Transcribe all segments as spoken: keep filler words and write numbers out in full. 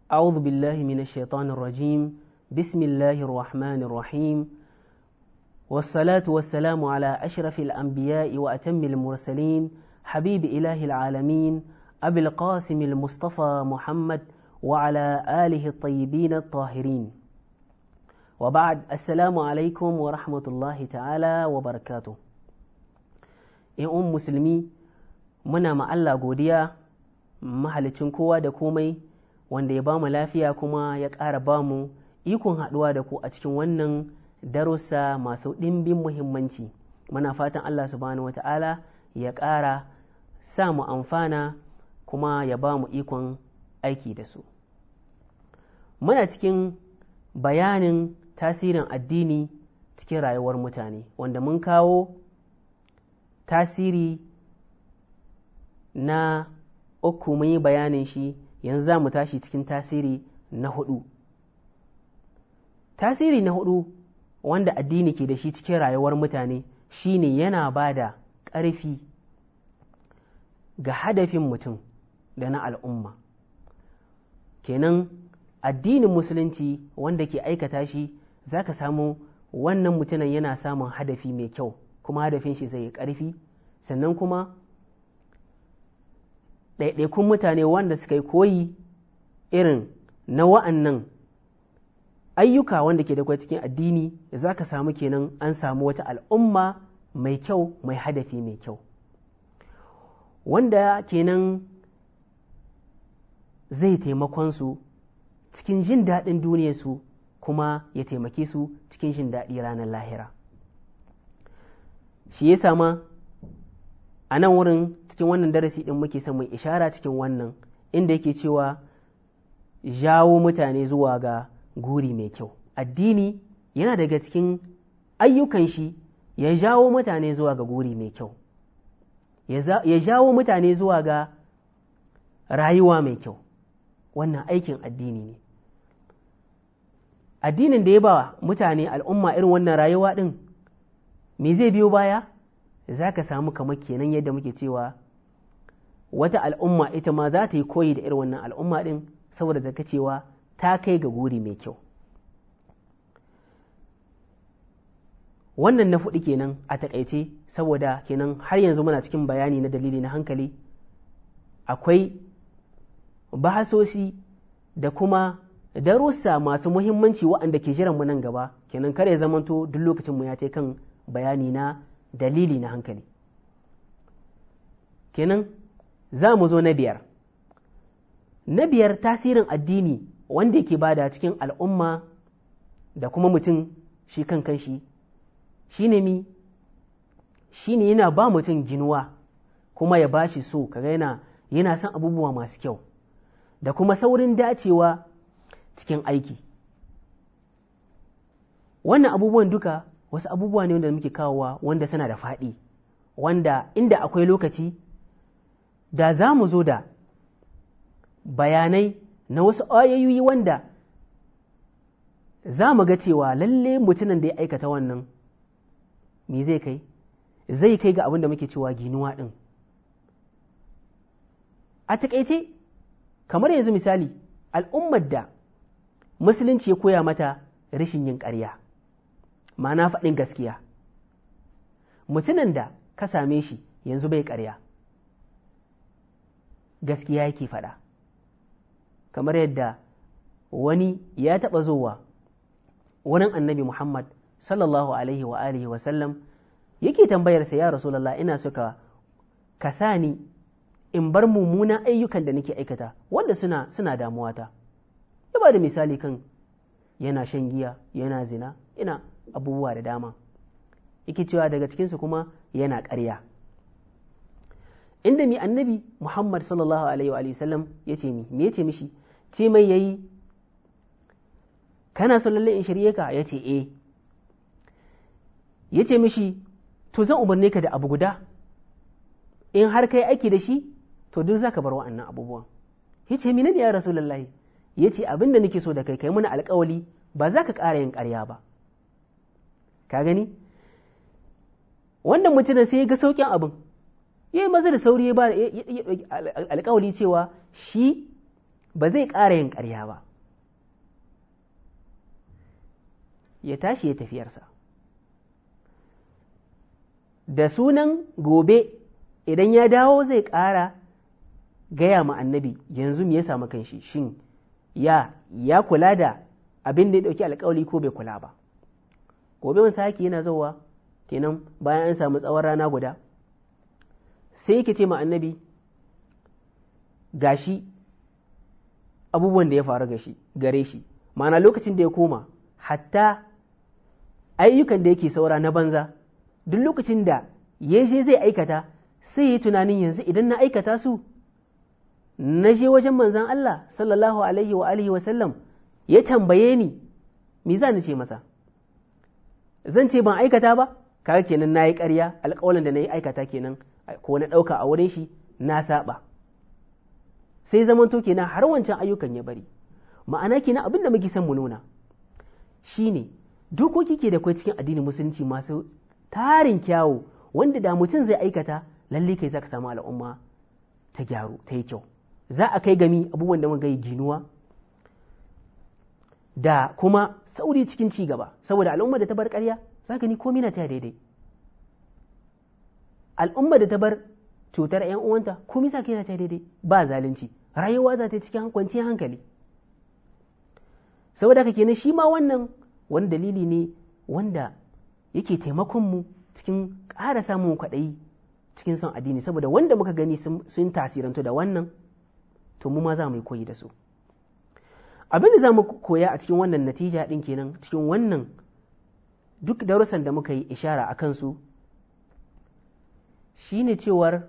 أعوذ بالله من الشيطان الرجيم بسم الله الرحمن الرحيم والصلاة والسلام على أشرف الأنبياء وأتم المرسلين حبيب إله العالمين أبي القاسم المصطفى محمد وعلى آله الطيبين الطاهرين وبعد السلام عليكم ورحمة الله تعالى وبركاته إن أم مسلمي muna ma Allah godiya mahalicin kowa da komai wanda ya bamu lafiya kuma ya ƙara bamu ikon haɗuwa da ku a cikin wannan darussa masu ɗimbin muhimmanci. Muna fatan Allah subhanahu wata'ala ya ƙara sa mu amfana kuma ya bamu ikon aiki da su. Muna cikin bayanin tasirin addini cikin rayuwar mutane wanda mun kawo tasiri na uku mun yi bayanin shi, yanzu za mu tashi cikin tasiri na hudu. Tasiri na hudu wanda addini ke da shi cikin rayuwar mutane shine yana ba da ƙarfi ga hadafin mutum da na al'umma. Kenan addinin musulunci wanda ke aikata shi za ka samu wannan mutumin yana samun hadafi mai kyau kuma hadafin shi zai yi ƙarfi, sannan kuma ɗaiɗaikun mutane wanda suka yi koyi irin na wa'annan ayyuka wanda ke da kwai cikin addini za ka samu kenan an samu wata al'umma mai kyau mai hadafi mai kyau wanda kenan zai taimakon su cikin jin daɗin duniyarsu kuma ya taimake su cikin jin daɗi ranar lahira. Shi ya sama a nan wurin cikin wannan darasi ɗin muke son mai ishara cikin wannan inda yake cewa jawo mutane zuwa ga guri mai kyau. Addini yana daga cikin ayyukan shi ya jawo mutane zuwa ga guri mai kyau, ya jawo mutane zuwa ga rayuwa mai kyau. Wannan aikin addini ne. Addinin da ya ba mutane al'umma irin wannan rayuwa ɗin, me zai biyo baya? Za ka samu kamar kenan yadda muke cewa wata al'umma ita ma za ta yi koyi da irin wannan al'umma ɗin saboda ta cewa ta kai ga guri mai kyau. Wannan na fuɗi kenan a taƙaice, saboda kenan har yanzu muna cikin bayani na dalili na hankali, akwai bahasoshi da kuma darussa masu muhimmanci waɗanda ke jiran mu nan gaba, kenan kare ya zamanto duk lokacin mu ya ce kan bayani na dalili na hankali. Kenan za mu zo na biyar. Na biyar tasirin addini wanda yake bada cikin al'umma da kuma mutum shi kan kanshi shi ne mi shi ne yana ba mutum ginuwa kuma ya ba shi so, kaga yana yana son abubuwa masu kyau da kuma saurin dacewa cikin aiki. Wannan abubuwan duka wasu abubuwa ne wanda muke kawowa wanda suna da faɗi, wanda inda akwai lokaci da za mu zo da bayanai na wasu ayoyi wanda za mu ga cewa lalle mutumin da ya aikata wannan me zai kai zai kai ga abin da muke cewa ginuwa ɗin. A taƙaice kamar yanzu misali al'ummar da musulunci ya koya mata rashin yin ƙarya, ma'ana faɗin gaskiya, mutumin da ka same shi yanzu bai ƙarya, gaskiya yake faɗa. Kamar yadda wani ya taɓa zowa wurin annabi Muhammad sallallahu alaihi wa alihi wa sallam yake tambayarsa, ya Rasulallah, ina suka ka sani in bar mummunan ayyukan da nake aikata wanda suna suna damuwata. Ya ba da misali kan yana shan giya, yana zina, ina abubuwa da dama, yake cewa daga cikinsu kuma yana ƙarya. Inda mi annabi Muhammad sallallahu alaihi wa sallam ya ce mi, me ya ce mishi? Ce mai yayi, kana son lalle in shirye ka? Ya ce eh. Ya ce mishi, to zan umarne ka da abu guda, in har kai aiki da shi to duk za ka bar wa'annan abubuwan. Ya ce mini ne ya Rasulullahi? Ya ce abin da nake so da kai kai muna alƙawali ba za ka ƙara yin ƙarya ba. Ka gani? Wannan mutumin sai ya ga sauƙin abin, ya yi maza da sauri ya ba alƙawali cewa shi ba zai ƙara yin ƙarya ba, ya tashi ya tafiyarsa da sunan gobe idan ya dawo zai ƙara gaya ma annabi yanzu me ya samu kanshi, shin ya ya kula da abin da ya ɗauki alƙawali ko bai kula ba. Gobe wani sake yana zauwa kenan bayan an samu tsawon rana guda sai yake ce ma annabi gashi abubuwan da ya faru gashi gare shi, ma'ana lokacin da ya koma hatta ayyukan da yake saura na banza duk lokacin da ya je zai aikata sai yi tunanin yanzu idan na aikata su na je wajen manzan Allah sallallahu alaihi wa alihi wa sallam ya tambaye ni me za ni ce masa, zan ce ban aikata ba, kaga kenan na yi ƙarya, alƙawalin da na yi aikata kenan ko na ɗauka a wurin shi na saba, sai zamanto kenan har wancan ayyukan ya bari. Ma'ana kenan abin da muke son mu nuna shine dokoki ke da kai cikin addinin musulunci masu tarin kyawu wanda da mutum zai aikata lalle kai zaka samu al'umma ta gyaru ta yi kyau, za a kai gami abubuwan da muka yi ginuwa da kuma sauri cikin ci gaba, saboda al'umma da ta bar ƙarya za ka ni komai na ta daidai, al'umma da ta bar cutar ‘yan uwanta komai sa na ta daidai, ba zalunci, rayuwa za ta cikin kwanciyar hankali. Saboda haka kenan shi ma wannan wani dalili ne wanda yake taimakon mu cikin ƙara samun kwaɗayi cikin son addini, saboda wanda muka gani sun tasirantu da wannan to mu ma za mu yi koyi da su. Abin da za mu koya a cikin wannan natija ɗin kenan cikin wannan duk darussan da muka yi ishara a kansu shi ne cewar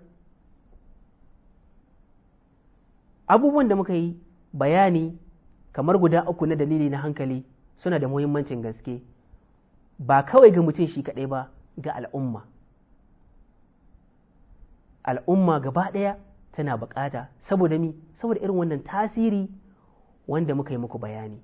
abubuwan da muka yi bayani kamar guda uku na dalili na hankali suna da muhimmancin gaske, ba kawai ga mutum shi kaɗai ba, ga al'umma. Al'umma gaba ɗaya tana buƙata, saboda mi, saboda irin wannan tasiri wanda muka yi muku bayani.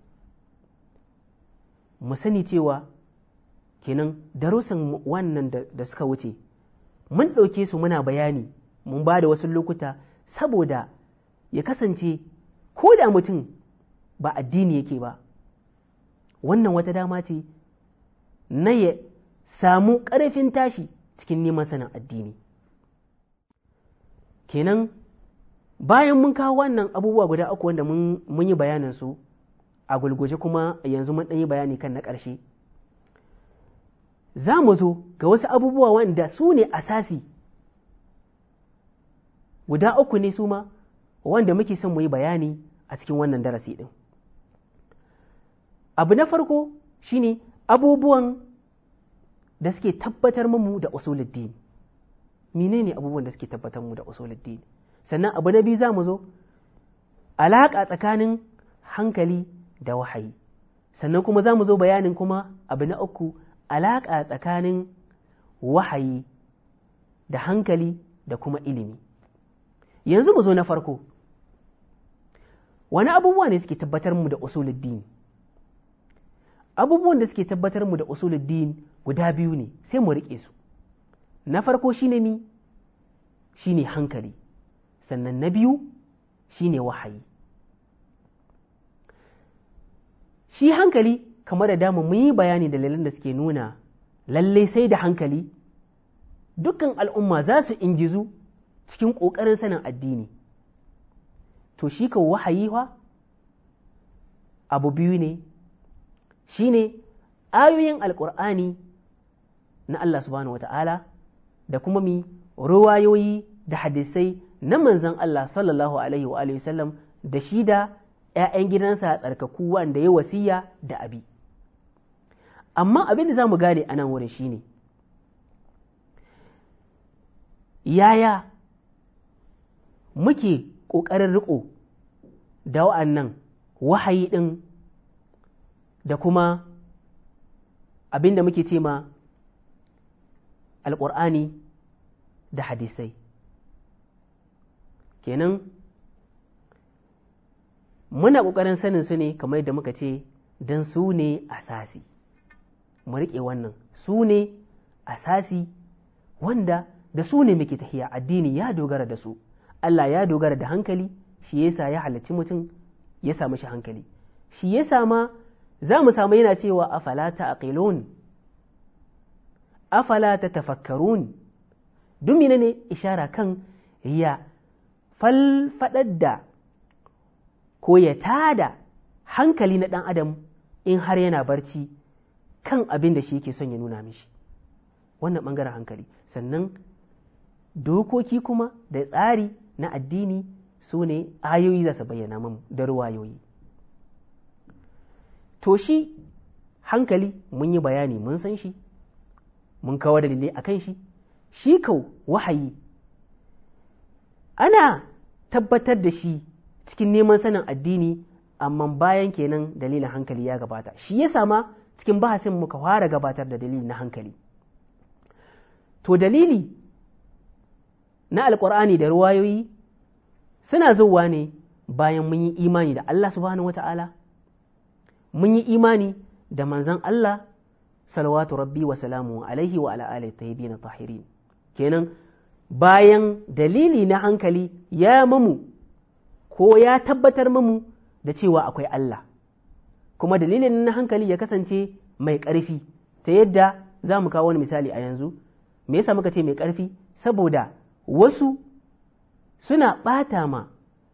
Mu sani cewa kenan darussan wannan da suka wuce mun ɗauke su muna bayani, mun ba da wasu lokuta saboda ya kasance ko da mutum ba addini yake ba, wannan wata dama ce na ya samu ƙarfin tashi cikin neman sanin addini. Kenan bayan mun kawo wannan abubuwa guda uku wanda mun yi bayanin su a gulguje, kuma yanzu mun ɗan yi bayani kan na ƙarshe, za mu zo ga wasu abubuwa wanda su ne asasi guda uku ne su ma wanda muke son mu yi bayani a cikin wannan darasi ɗin. Abu na farko shine abubuwan da suke tabbatar mu da usuluddin. Menene abubuwan da suke tabbatar mu da usuluddin? Sannan abu na biyu za mu zo alaƙa tsakanin hankali da wahayi. Sannan kuma za mu zo bayanin kuma abu na uku alaƙa tsakanin wahayi da hankali da kuma ilimi. Yanzu mu zo na farko, wani abubuwa ne suke tabbatar mu da usuluddin? Abubuwan da suke tabbatar mu da usuluddin guda biyu ne, sai mu riƙe su. Na farko shine mi? Shine hankali. Sannan na biyu shine wahayi. Shi hankali kamar da dama mun yi bayani dalilan da suke nuna lalle sai da hankali dukkan al'umma za su ingizu cikin ƙoƙarin sanin addini. To shi ka wahayi wa abu biyu ne, shi ne ayoyin alƙur'ani na Allah subhanahu wata'ala da kuma mi ruwayoyi da hadisai na manzan Allah sallallahu alaihi wa alihi wasallam da shi da ‘ya'yan gidansa tsarkaku wanda ya wasiya da abi. Amma abin da za mu gane a nan wurin shi ne, yaya muke ƙoƙarin riƙo da wa'annan wahayi ɗin da kuma abin da muke ce ma alƙur'ani da hadisai. Kenan muna ƙoƙarin sanin su ne kamar yadda muka ce don su ne asasi. Mu riƙe wannan, su ne asasi wanda da su ne muke tahiya, addini ya dogara da su. Allah ya dogara da hankali, shi yasa ya halarci mutum ya samu shi hankali. Shi ya sama za mu samu yana cewa afala ta'qilun, afala tatafakkarun, duk ne ishara kan ya falfadar da ko ya tada hankali na ɗan adam in har yana barci kan abin da shi yake son ya nuna mishi, wannan ɓangaren hankali. Sannan dokoki kuma da tsari na addini su ne ayoyi za su bayyana mun da ruwayoyi. To shi hankali mun yi bayani, mun san shi, mun kawo dalilai a kan shi. Shi kau wahayi ana tabbatar da shi cikin neman sanin addini, amma bayan kenan dalilin hankali ya gabata. Shi ya sama cikin bahasin muka fara gabatar da dalili na hankali. To dalili na alƙur'ani da ruwayoyi suna zuwa ne bayan mun yi imani da Allah subhanahu wata'ala, mun yi imani da manzon Allah salawatu rabbi wa salamu alaihi wa ala alihi tayyibin tahirin. Kenan bayan dalili na hankali ya mamu ko ya tabbatar mamu da cewa akwai Allah, kuma dalilin na hankali ya kasance mai ƙarfi ta yadda za mu kawo wani misali a yanzu. Me yasa muka ce mai ƙarfi? Saboda wasu suna ɓata ma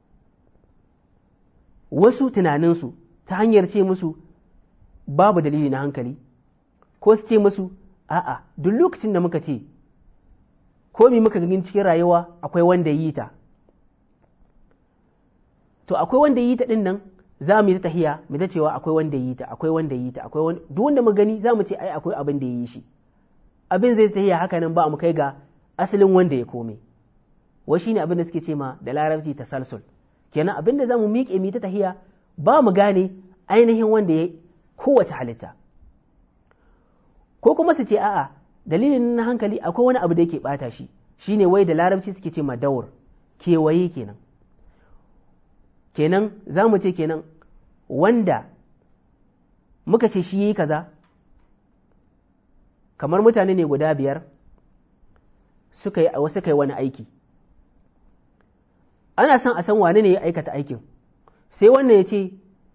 wasu tunaninsu ta hanyar ce musu babu dalili na hankali, ko su ce musu a'a duk lokacin da muka ce ko mi muka gani cikin rayuwa akwai wanda yi ta, to akwai wanda yi ta ɗin nan za mu yi ta tahiya mu ta cewa akwai wanda yi ta, akwai wanda yi ta, akwai wanda, duk wanda mu gani za mu ce ai akwai abin da ya yi shi, abin zai tahiya haka nan ba mu kai ga asalin wanda ya kome. Wai shine abin da suke ce ma da larabci tasalsul. Kenan abin da za mu miƙe mu ta tahiya ba mu gane ainihin wanda ya kowace halitta. Ko kuma su ce a'a dalilin na hankali akwai wani abu da yake bata shi, shine wai da larabci suke ce ma daur, kewaye kenan. Kenan za mu ce kenan wanda muka ce shi yi kaza, kamar mutane ne guda biyar suka yi wasu kai wani aiki, ana son a san wane ne ya aikata aikin, sai wannan ya ce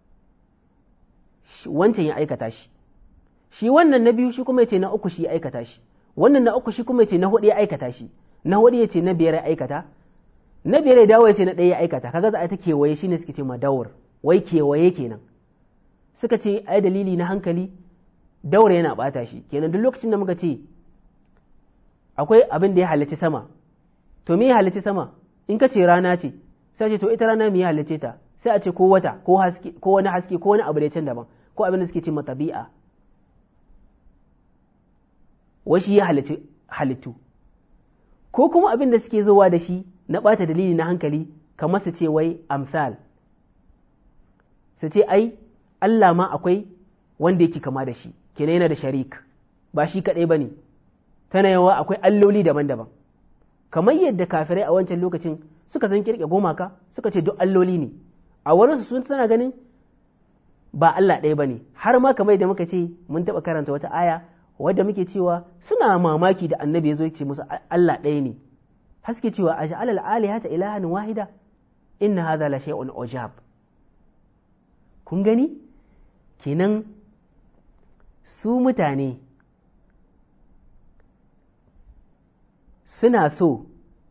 wancan ya aikata shi, shi wannan na biyu shi kuma ya ce na uku shi ya aikata shi, wannan na uku shi kuma ya ce na hudu ya aikata shi, na hudu ya ce na biyar ya aikata, na biyar ya dawo ya ce na ɗaya ya aikata. Kaga za a ta kewaye, shine suke ce ma dawar, wai kewaye kenan. Suka ce ai dalili na hankali daura yana bata shi. Kenan duk lokacin da muka ce akwai abin da ya halarci sama, to me ya halarci sama? In ka ce rana ce, sai ce to ita rana me ya halarce ta? Sai a ce ko wata ko haske ko wani haske ko wani abu da can daban, ko abin da suke ce ma tabi'a, wai shi ya halarci halittu. Ko kuma abin da suke zuwa da shi na ɓata dalili na hankali, kamar su ce wai amsal, su ce ai Allah ma akwai wanda yake kama da shi, kenan yana da sharik, ba shi kaɗai ba ne, tana yawa akwai alloli daban-daban. Kamar yadda kafirai a wancan lokacin suka san kirke gumaka, suka ce duk alloli ne, a wurinsu sun suna ganin ba Allah ɗaya ba ne. Har ma kamar yadda muka ce mun taɓa karanta wata aya wadda muke cewa suna mamaki da annabi ya zo ya ce musu Allah ɗaya ne, haske cewa a ja'ala al-alihata ilahan wahida inna hadha la shay'un ujab. Kun gani kenan su mutane suna so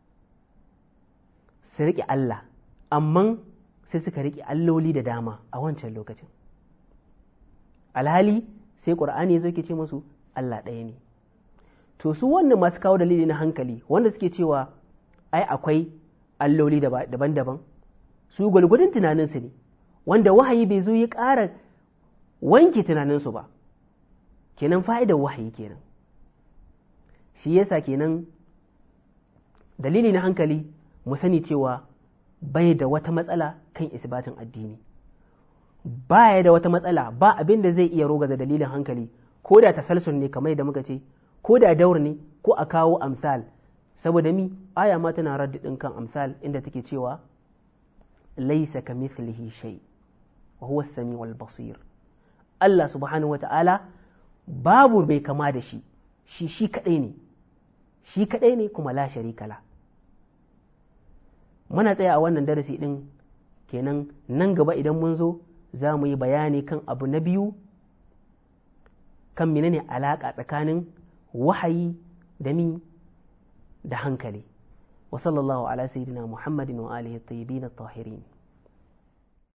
su riƙe Allah, amma sai suka riƙe alloli da dama a wancan lokacin. Alhali sai ƙur'ani ya zo ke ce musu Allah ɗaya ne. To su wannan masu kawo dalili na hankali wanda suke cewa ai akwai alloli daban-daban, su gwalgwadon tunaninsu ne, wanda wahayi bai zo ya ƙara wanke tunaninsu ba. Kenan fa'idar wahayi kenan. Shi yasa kenan dalili na hankali mu sani cewa bai da wata matsala kan isbatin addini, baya da wata matsala, ba abin da zai iya rogaza dalilin hankali, ko da tasalsul ne kamar da muka ce, ko da daur ne, ko a kawo amsal. Saboda mi aya ma tana raddin kan amsal inda take cewa laysa kamithlihi shay wa huwa as-sami'ul basir. Allah subhanahu wata'ala babu bai kama da shi, shi shi kadai ne, shi kadai ne kuma la sharika la. Muna tsaya a wannan darasi din kenan nan gaba idan mun zo za mu yi bayani kan abu na biyu, kan menene alaƙa tsakanin wahayi da mi da hankali. wa sallallahu ala sayyidina Muhammadin wa alihi at-tayyibin at-tahirin.